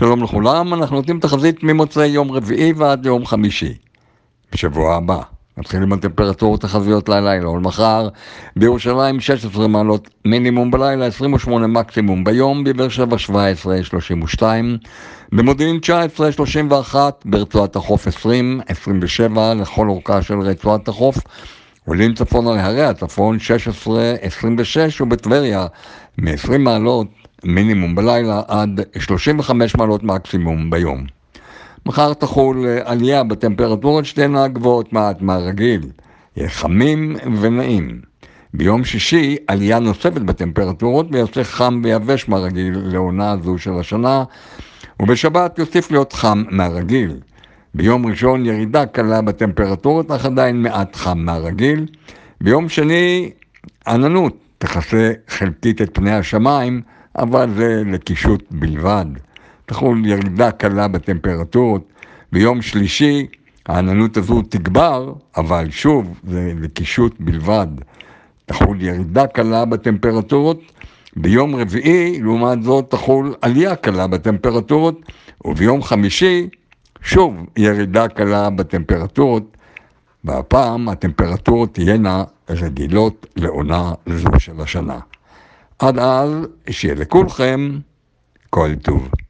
שלום לכולם, אנחנו נותנים תחזית ממוצאי יום רביעי ועד יום חמישי. בשבוע הבא, נתחיל עם הטמפרטורות תחזיות ללילה ולמחר. בירושלים 16 מעלות מינימום בלילה, 28 מקסימום ביום, בבאר שבע 17, 32, במודיעין 19, 31, ברצועת החוף 20, 27 לכל אורכה של רצועת החוף, עולים צפון על הרי הצפון 16, 26, ובטבריה מ-20 מעלות מינימום בלילה עד 35 מעלות מקסימום ביום. מחר תחול עלייה בטמפרטורות שתהיינה גבוהות מעט מהרגיל, יהיה חמים ונעים. ביום שישי עלייה נוספת בטמפרטורות ויוצא חם ויבש מהרגיל לעונה זו של השנה, ובשבת יוסיף להיות חם מהרגיל. ביום ראשון ירידה קלה בטמפרטורות, אך עדיין מעט חם מהרגיל. ביום שני עננות תכסה חלקית את פני השמיים, אבל זה לקישוט בלבד. תחול ירידה קלה בטמפרטורות. ביום שלישי העננות הזו תגבר, אבל שוב זה לקישוט בלבד. תחול ירידה קלה בטמפרטורות. ביום רביעי לעומת זאת תחול עלייה קלה בטמפרטורות, וביום חמישי שוב ירידה קלה בטמפרטורות. והפעם הטמפרטורות תהיינה רגילות לעונה זו של השנה. עד אז שיהיה לכולכם כל טוב.